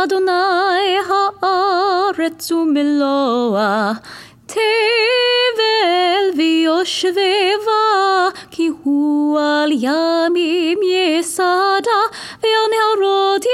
אדוני הארץ ומלואה, תבל ויושביה, כי הוא על ימים יסדה, ועל נהרות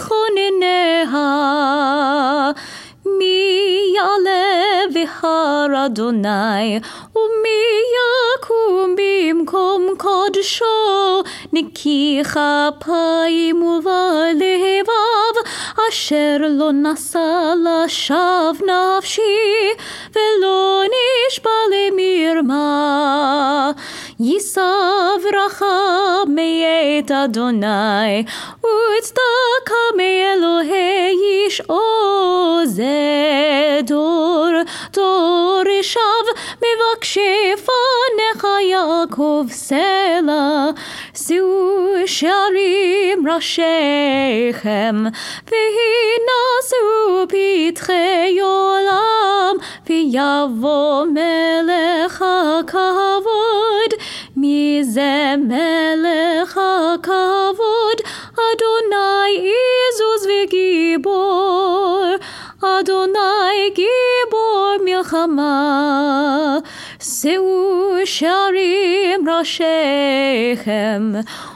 יכונניה. מי יעלה בהר אדוני, ומי יקום במקום קודשו, נקי כפיים ובלבב, אשר לא נשא לשווא נפשי, ולא נשבע למרמה. יישא ברכה מאת אדוני, וצדקה מאלוהי ישעו. זה דור דורשיו מבקשי פניך יעקב סלע. שאו שערים ראשיכם, והינשאו פתחי עולם, ויבוא מלך הכבוד. מי זה מלך הכבוד? אדוני עזוז וגיבור, אדוני גיבור מלחמה. שאו שערים ראשיכם,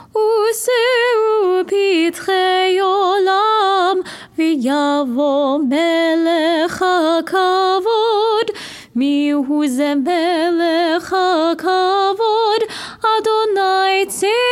ושאו פתחי עולם, ויבוא מלך הכבוד. מיהו זה מלך הכבוד? אדוני צבאות.